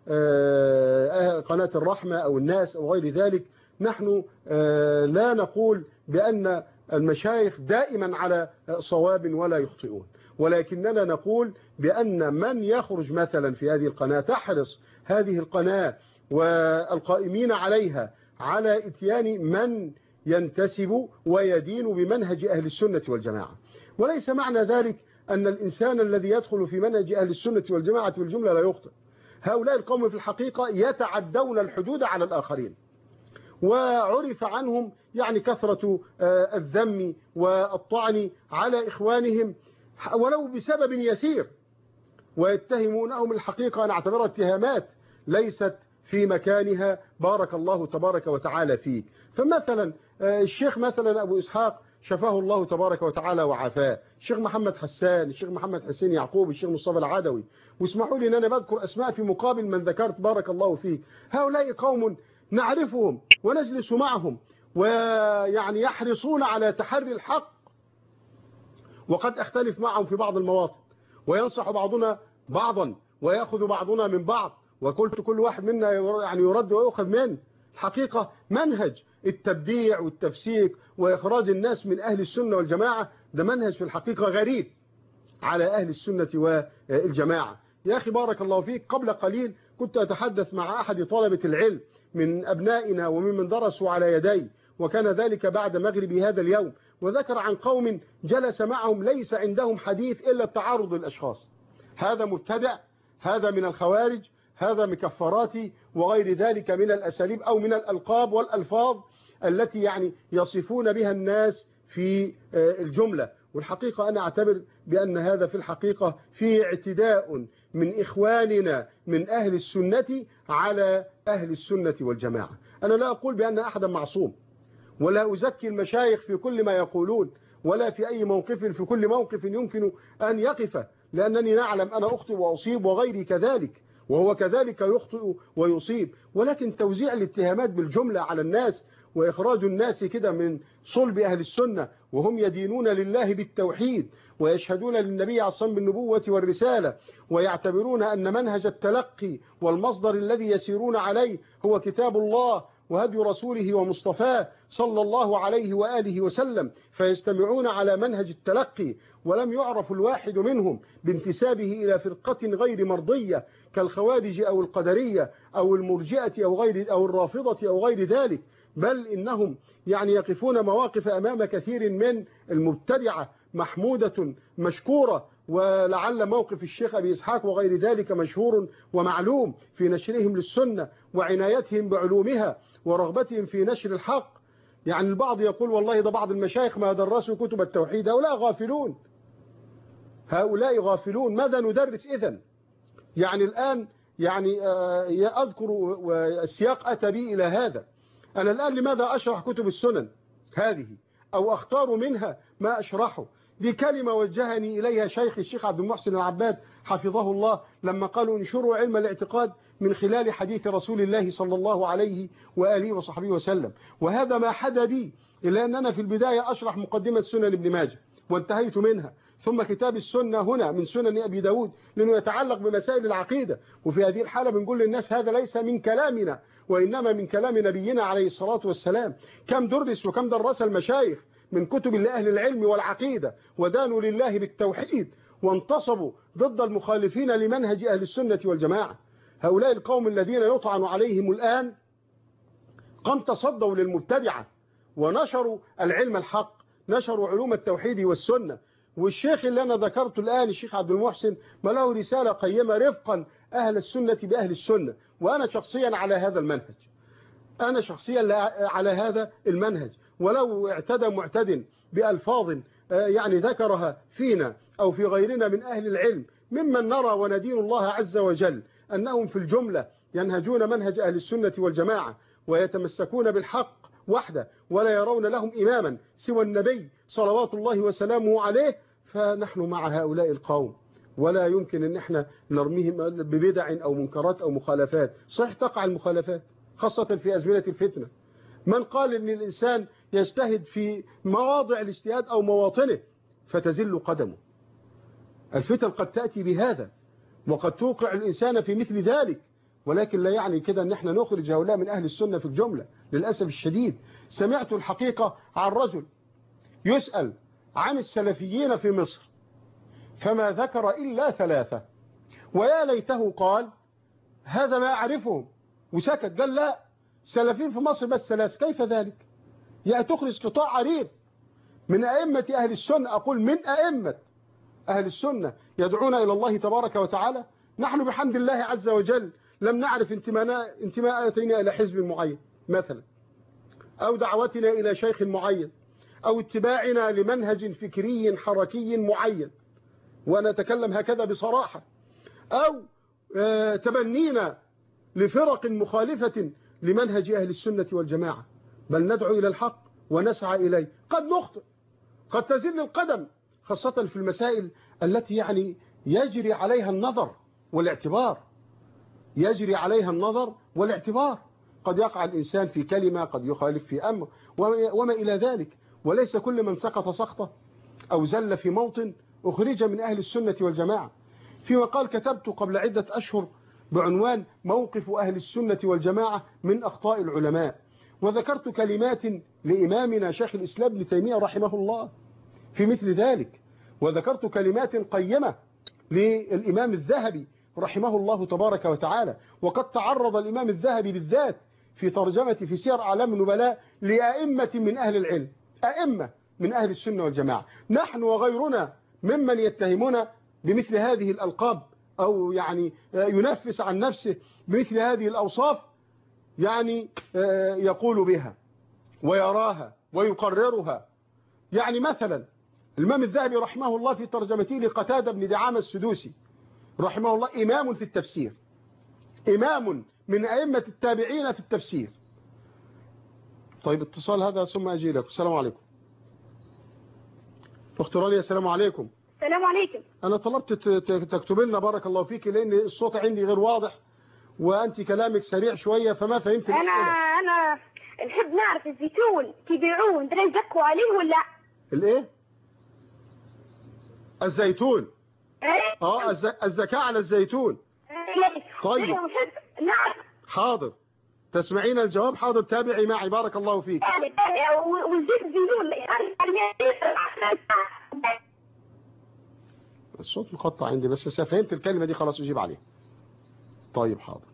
قناة الرحمة أو الناس أو غير ذلك، نحن لا نقول بأن المشايخ دائما على صواب ولا يخطئون، ولكننا نقول بأن من يخرج مثلا في هذه القناة تحرص هذه القناة والقائمين عليها على إتيان من ينتسب ويدين بمنهج أهل السنة والجماعة. وليس معنى ذلك أن الإنسان الذي يدخل في منهج أهل السنة والجماعة والجملة لا يخطئ. هؤلاء القوم في الحقيقة يتعدون الحدود على الآخرين، وعرف عنهم يعني كثرة الذم والطعن على إخوانهم ولو بسبب يسير، ويتهمونهم الحقيقة نعتبرها اتهامات ليست في مكانها بارك الله تبارك وتعالى فيه. فمثلا الشيخ مثلا أبو إسحاق شفاه الله تبارك وتعالى وعافاه، الشيخ محمد حسان، الشيخ محمد حسين يعقوب، الشيخ مصطفى العدوي، واسمحوا لي أن أنا بذكر أسماء في مقابل من ذكرت بارك الله فيه. هؤلاء قوم نعرفهم ونجلس معهم ويعني يحرصون على تحري الحق، وقد أختلف معهم في بعض المواطن، وينصح بعضنا بعضا ويأخذ بعضنا من بعض، وقلت كل واحد منا يعني يرد ويأخذ منه. الحقيقة منهج التبديع والتفسيق وإخراج الناس من أهل السنة والجماعة ده منهج في الحقيقة غريب على أهل السنة والجماعة. يا أخي بارك الله فيك، قبل قليل كنت أتحدث مع أحد طلبة العلم من أبنائنا وممن درسوا على يدي، وكان ذلك بعد مغرب هذا اليوم، وذكر عن قوم جلس معهم ليس عندهم حديث إلا التعارض للأشخاص. هذا مبتدع، هذا من الخوارج، هذا مكفراتي وغير ذلك من الأساليب أو من الألقاب والألفاظ التي يعني يصفون بها الناس في الجملة. والحقيقة أنا أعتبر بأن هذا في الحقيقة في اعتداء من إخواننا من أهل السنة على أهل السنة والجماعة. أنا لا أقول بأن أحدا معصوم، ولا أزكي المشايخ في كل ما يقولون، ولا في أي موقف في كل موقف يمكن أن يقف لأنني نعلم أنا أخطئ وأصيب وغيري كذلك، وهو كذلك يخطئ ويصيب، ولكن توزيع الاتهامات بالجملة على الناس وإخراج الناس كده من صلب أهل السنة وهم يدينون لله بالتوحيد ويشهدون للنبي عليه الصلاة والسلام بالنبوة والرسالة، ويعتبرون أن منهج التلقي والمصدر الذي يسيرون عليه هو كتاب الله وهدي رسوله ومصطفاه صلى الله عليه وآله وسلم، فيجتمعون على منهج التلقي، ولم يعرف الواحد منهم بانتسابه إلى فرقة غير مرضية كالخوارج أو القدرية أو المرجئة أو الرافضة أو غير ذلك، بل إنهم يعني يقفون مواقف أمام كثير من المبتدعة محمودة مشكورة، ولعل موقف الشيخ أبي إسحاق وغير ذلك مشهور ومعلوم في نشرهم للسنة وعنايتهم بعلومها ورغبتهم في نشر الحق. يعني البعض يقول والله ده بعض المشايخ ما درسوا كتب التوحيد، هؤلاء غافلون. ماذا ندرس إذن؟ يعني الآن يعني أذكر والسياق أتى بي إلى هذا، أنا الآن لماذا أشرح كتب السنن هذه أو أختار منها ما أشرحه؟ دي كلمة وجهني إليها الشيخ عبد المحسن العباد حفظه الله لما قالوا انشروا علم الاعتقاد من خلال حديث رسول الله صلى الله عليه وآله وصحبه وسلم، وهذا ما حدا بي، إلا أن أنا في البداية أشرح مقدمة سنن ابن ماجه وانتهيت منها، ثم كتاب السنة هنا من سنن أبي داود لأنه يتعلق بمسائل العقيدة، وفي هذه الحالة بنقول للناس هذا ليس من كلامنا وإنما من كلام نبينا عليه الصلاة والسلام. كم درس وكم درس المشايخ من كتب لأهل العلم والعقيدة ودانوا لله بالتوحيد وانتصبوا ضد المخالفين لمنهج أهل السنة والجماعة. هؤلاء القوم الذين يطعن عليهم الآن قم تصدوا للمبتدعة ونشروا العلم الحق، نشروا علوم التوحيد والسنة. والشيخ اللي أنا ذكرته الآن الشيخ عبد المحسن ما له رسالة قيمة رفقا أهل السنة بأهل السنة، وأنا شخصيا على هذا المنهج، ولو اعتدى معتد بألفاظ يعني ذكرها فينا أو في غيرنا من أهل العلم ممن نرى وندين الله عز وجل أنهم في الجملة ينهجون منهج أهل السنة والجماعة ويتمسكون بالحق وحده ولا يرون لهم إماما سوى النبي صلوات الله وسلامه عليه، فنحن مع هؤلاء القوم ولا يمكن أن احنا نرميهم ببدع أو منكرات أو مخالفات. صحيح تقع المخالفات خاصة في أزمنة الفتنة، من قال أن الإنسان يجتهد في مواضع الاجتهاد أو مواطنه فتزل قدمه؟ الفتن قد تأتي بهذا وقد توقع الإنسان في مثل ذلك، ولكن لا يعني كده أن احنا نخرج هؤلاء من أهل السنة في الجملة. للأسف الشديد سمعت الحقيقة عن رجل يسأل عن السلفيين في مصر فما ذكر إلا 3، ويا ليته قال هذا ما أعرفهم وسكت، قال لا سلفيين في مصر بس 3، كيف ذلك؟ يعني تخرج قطاع عريض من أئمة أهل السنة، أقول من أئمة أهل السنة يدعون إلى الله تبارك وتعالى. نحن بحمد الله عز وجل لم نعرف انتماءاتنا إلى حزب معين مثلا، أو دعوتنا إلى شيخ معين، أو اتباعنا لمنهج فكري حركي معين، وأنا أتكلم هكذا بصراحة، أو تبنينا لفرق مخالفة لمنهج أهل السنة والجماعة، بل ندعو إلى الحق ونسعى إليه. قد نخطئ، قد تزل القدم، خاصة في المسائل التي يعني يجري عليها النظر والاعتبار، قد يقع الإنسان في كلمة، قد يخالف في أمر وما إلى ذلك، وليس كل من سقط سقطة أو زل في موطن أخرج من أهل السنة والجماعة. في مقال كتبت قبل عدة أشهر بعنوان موقف أهل السنة والجماعة من أخطاء العلماء، وذكرت كلمات لإمامنا شيخ الإسلام ابن تيمية رحمه الله في مثل ذلك، وذكرت كلمات قيمة للإمام الذهبي رحمه الله تبارك وتعالى. وقد تعرض الإمام الذهبي بالذات في ترجمة في سير أعلام النبلاء لأئمة من أهل العلم، أئمة من أهل السنة والجماعة. نحن وغيرنا ممن يتهمون بمثل هذه الألقاب أو يعني ينفس عن نفسه بمثل هذه الأوصاف، يعني يقول بها ويراها ويقررها. يعني مثلا الإمام الذهبي رحمه الله في ترجمته لقتادة بن دعامة السدوسي رحمه الله إمام في التفسير، إمام من أئمة التابعين في التفسير. طيب اتصال هذا ثم أجي لكم. السلام عليكم أخت رانيا. السلام عليكم. السلام عليكم. أنا طلبت تكتب لنا بارك الله فيك، لأن الصوت عندي غير واضح وأنت كلامك سريع شوية فما فهمت الأسئلة. أنا نحب نعرف الزيتون كيبيعوه ندري يزكوا عليه ولا؟ الإيه؟ الزيتون. إيه؟ الزكاة على الزيتون. طيب. نعم. حاضر. تسمعين الجواب؟ حاضر، تابعي معي بارك الله فيك. والزيت الزيتون الصوت مقطع عندي بس فهمت الكلمة دي خلاص أجيب عليها. طيب حاضر.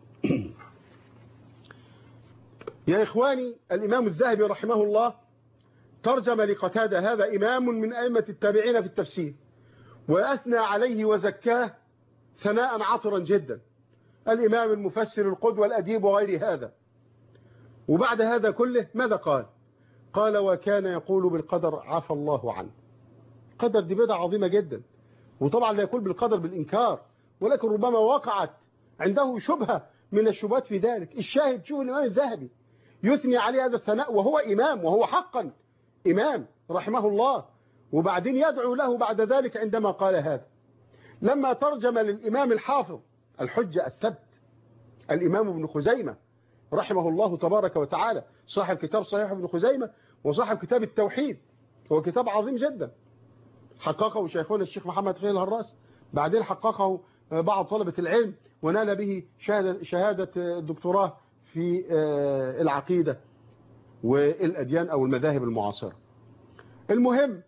يا إخواني، الإمام الذهبي رحمه الله ترجم لقتادة، هذا إمام من أئمة التابعين في التفسير، وأثنى عليه وزكاه ثناء عطرا جدا، الإمام المفسر القدوة الأديب وغير هذا. وبعد هذا كله ماذا قال؟ قال: وكان يقول بالقدر عفى الله عنه. قدر دي بدعة عظيمة جدا، وطبعا لا يقول بالقدر بالإنكار، ولكن ربما وقعت عنده شبهة من الشبهات في ذلك. الشاهد، شوف الإمام الذهبي يثني عليه هذا الثناء وهو إمام، وهو حقا إمام رحمه الله، وبعدين يدعو له بعد ذلك عندما قال هذا. لما ترجم للإمام الحافظ الحجة الثبت الإمام ابن خزيمة رحمه الله تبارك وتعالى، صاحب كتاب صحيح ابن خزيمة وصاحب كتاب التوحيد، هو كتاب عظيم جدا حققه شيخنا الشيخ محمد خليل الهراس، بعدين حققه بعض طلبة العلم ونال به شهادة الدكتوراه في العقيدة والأديان أو المذاهب المعاصرة. المهم،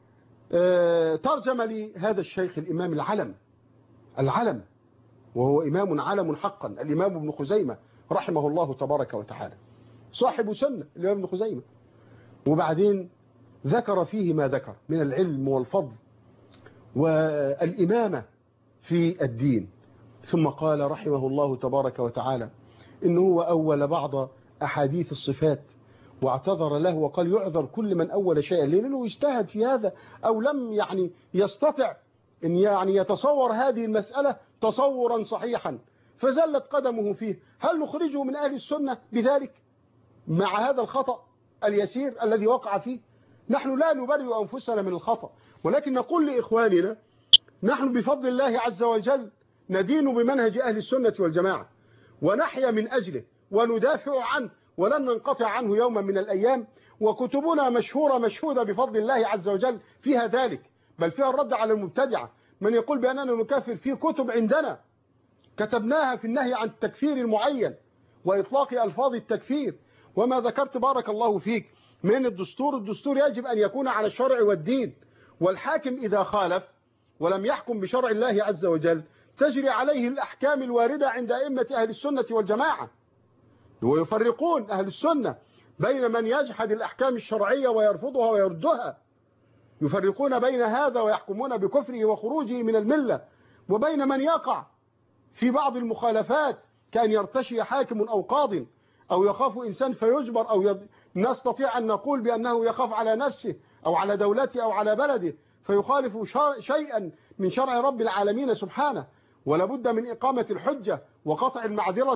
ترجم لي هذا الشيخ الإمام العلم وهو إمام علم حقا، الإمام ابن خزيمة رحمه الله تبارك وتعالى، صاحب سنة الإمام ابن خزيمة. وبعدين ذكر فيه ما ذكر من العلم والفضل والإمامة في الدين، ثم قال رحمه الله تبارك وتعالى إنه هو أول بعض أحاديث الصفات، واعتذر له وقال يعذر كل من أول شيئا، لأنه اجتهد في هذا أو لم يستطع أن يتصور هذه المسألة تصورا صحيحا فزلت قدمه فيه. هل نخرجه من أهل السنة بذلك مع هذا الخطأ اليسير الذي وقع فيه؟ نحن لا نبرئ أنفسنا من الخطأ، ولكن نقول لإخواننا نحن بفضل الله عز وجل ندين بمنهج أهل السنة والجماعة، ونحيا من أجله وندافع عنه ولن ننقطع عنه يوما من الأيام، وكتبنا مشهورة مشهودة بفضل الله عز وجل فيها ذلك، بل فيها الرد على المبتدعة. من يقول بأننا نكفر، في كتب عندنا كتبناها في النهي عن التكفير المعين وإطلاق ألفاظ التكفير. وما ذكرت بارك الله فيك من الدستور يجب أن يكون على الشرع والدين، والحاكم إذا خالف ولم يحكم بشرع الله عز وجل تجري عليه الأحكام الواردة عند أئمة أهل السنة والجماعة. ويفرقون أهل السنة بين من يجحد الأحكام الشرعية ويرفضها ويردها، يفرقون بين هذا ويحكمون بكفره وخروجه من الملة، وبين من يقع في بعض المخالفات كأن يرتشي حاكم أو قاض أو يخاف إنسان فيجبر، أو نستطيع أن نقول بأنه يخاف على نفسه أو على دولته أو على بلده فيخالف شيئا من شرع رب العالمين سبحانه. ولا بد من إقامة الحجة وقطع المعذرة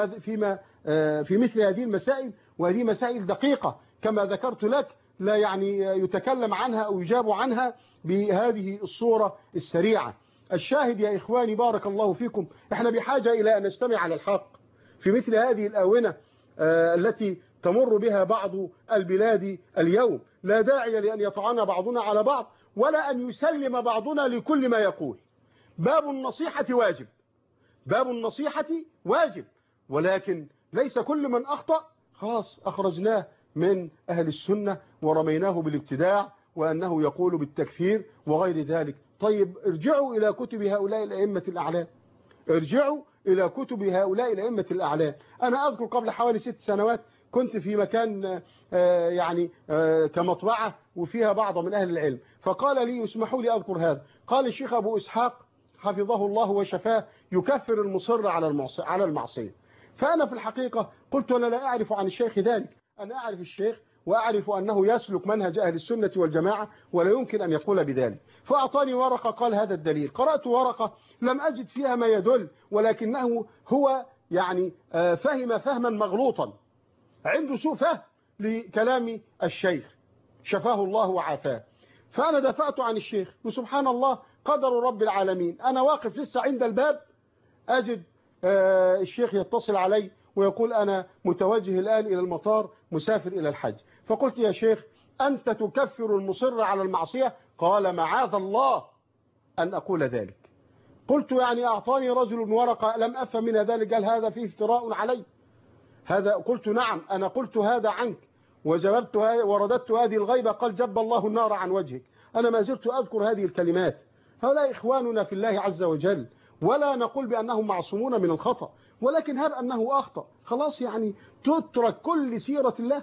في مثل هذه المسائل، وهذه مسائل دقيقة كما ذكرت لك، لا يتكلم عنها أو يجاب عنها بهذه الصورة السريعة. الشاهد يا إخواني بارك الله فيكم، احنا بحاجة إلى أن نجتمع على الحق في مثل هذه الآونة التي تمر بها بعض البلاد اليوم. لا داعي لأن يطعن بعضنا على بعض ولا أن يسلم بعضنا لكل ما يقول. باب النصيحة واجب، باب النصيحة واجب، ولكن ليس كل من أخطأ خلاص أخرجناه من أهل السنة ورميناه بالابتداع وأنه يقول بالتكفير وغير ذلك. طيب ارجعوا إلى كتب هؤلاء الأئمة الأعلام، ارجعوا إلى كتب هؤلاء الأئمة الأعلام. أنا أذكر قبل حوالي 6 سنوات كنت في مكان كمطبعة وفيها بعض من أهل العلم، فقال لي اسمحوا لي أذكر هذا، قال الشيخ أبو إسحاق حفظه الله وشفاه يكفر المصر على المعصية. فأنا في الحقيقة قلت أنا لا أعرف عن الشيخ ذلك، أنا أعرف الشيخ وأعرف أنه يسلك منهج أهل السنة والجماعة ولا يمكن أن يقول بذلك. فأعطاني ورقة قال هذا الدليل، قرأت ورقة لم أجد فيها ما يدل، ولكنه هو فهم فهما مغلوطا، عنده سوء فهم لكلام الشيخ شفاه الله وعافاه. فأنا دافعت عن الشيخ وسبحان الله قدر رب العالمين. أنا واقف لسه عند الباب أجد الشيخ يتصل علي ويقول أنا متوجه الآن إلى المطار مسافر إلى الحج. فقلت يا شيخ أنت تكفر المصر على المعصية؟ قال معاذ الله أن أقول ذلك. قلت يعني أعطاني رجل ورقة لم أفهم من ذلك، قال هذا فيه افتراء علي. هذا قلت نعم أنا قلت هذا عنك وجببت ورددت هذه الغيبة، قال جب الله النار عن وجهك. أنا ما زلت أذكر هذه الكلمات. هؤلاء إخواننا في الله عز وجل، ولا نقول بأنهم معصومون من الخطأ، ولكن هب أنه أخطأ خلاص يعني تترك كل سيرة الله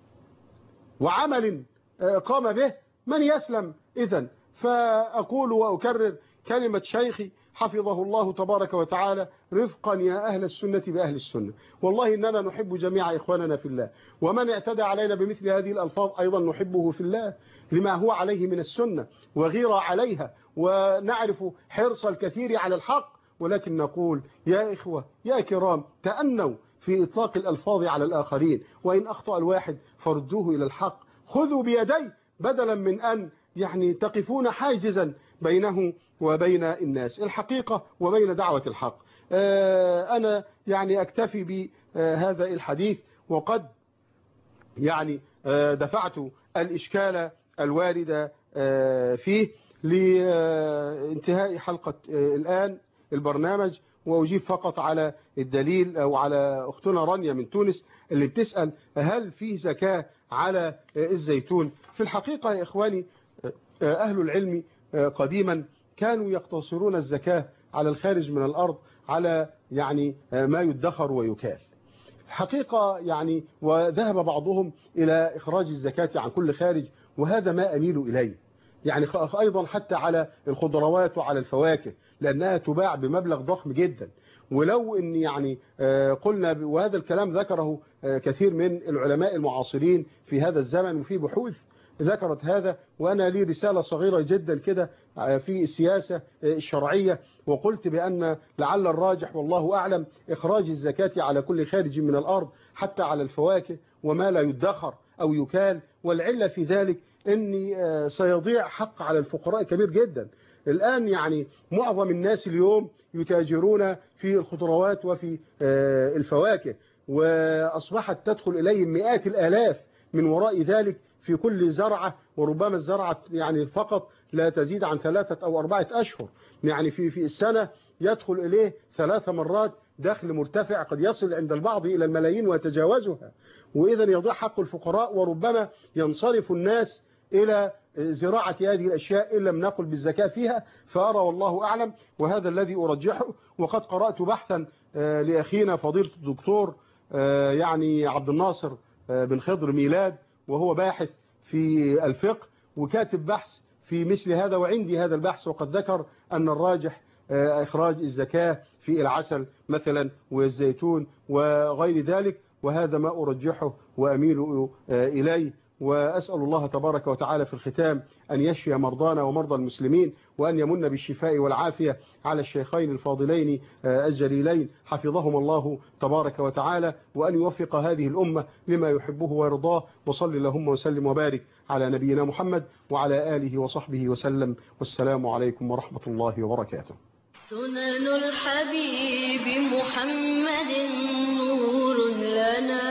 وعمل قام به من يسلم إذن. فأقول وأكرر كلمة شيخي حفظه الله تبارك وتعالى: رفقا يا أهل السنة بأهل السنة. والله إننا نحب جميع إخواننا في الله، ومن اعتدى علينا بمثل هذه الألفاظ أيضا نحبه في الله لما هو عليه من السنة وغيرة عليها، ونعرف حرص الكثير على الحق، ولكن نقول يا إخوة يا كرام تأنوا في إطلاق الألفاظ على الآخرين، وإن أخطأ الواحد فردوه إلى الحق، خذوا بيديه بدلا من أن يعني تقفون حاجزا بينه وبين الناس الحقيقة وبين دعوة الحق. أنا يعني أكتفي بهذا الحديث، وقد يعني دفعت الإشكال الوارد فيه لانتهاء حلقة الآن البرنامج، وأجيب فقط على الدليل أو على أختنا رانيا من تونس اللي بتسأل هل فيه زكاة على الزيتون. في الحقيقة يا إخواني أهل العلم قديما كانوا يقتصرون الزكاة على الخارج من الأرض على يعني ما يدخر ويكال حقيقة يعني، وذهب بعضهم إلى إخراج الزكاة عن كل خارج، وهذا ما أميل إليه يعني أيضا حتى على الخضروات وعلى الفواكه لأنها تباع بمبلغ ضخم جدا. ولو أن يعني قلنا وهذا الكلام ذكره كثير من العلماء المعاصرين في هذا الزمن، وفي بحوث ذكرت هذا، وأنا لي رسالة صغيرة جدا كده في السياسة الشرعية، وقلت بأن لعل الراجح والله أعلم إخراج الزكاة على كل خارج من الأرض حتى على الفواكه وما لا يدخر أو يكال. والعلة في ذلك أني سيضيع حق على الفقراء كبير جدا. الآن يعني معظم الناس اليوم يتاجرون في الخضروات وفي الفواكه، وأصبحت تدخل إليهم مئات الآلاف من وراء ذلك في كل زرعة، وربما الزرعة يعني فقط لا تزيد عن 3 أو 4 أشهر، يعني في السنة يدخل إليه 3 مرات دخل مرتفع قد يصل عند البعض إلى الملايين ويتجاوزها. وإذا يضيع حق الفقراء، وربما ينصرف الناس إلى زراعة هذه الأشياء إن لم نقل بالزكاة فيها. فأرى والله أعلم، وهذا الذي أرجحه. وقد قرأت بحثا لأخينا فضيلة الدكتور يعني عبد الناصر بن خضر ميلاد، وهو باحث في الفقه وكاتب بحث في مثل هذا، وعندي هذا البحث، وقد ذكر أن الراجح إخراج الزكاة في العسل مثلا والزيتون وغير ذلك، وهذا ما أرجحه وأميل إليه. وأسأل الله تبارك وتعالى في الختام أن يشفي مرضانا ومرضى المسلمين، وأن يمن بالشفاء والعافية على الشيخين الفاضلين الجليلين حفظهم الله تبارك وتعالى، وأن يوفق هذه الأمة لما يحبه ويرضاه. وصل اللهم وسلم وبارك على نبينا محمد وعلى آله وصحبه وسلم، والسلام عليكم ورحمة الله وبركاته. سنن الحبيب محمد نور لنا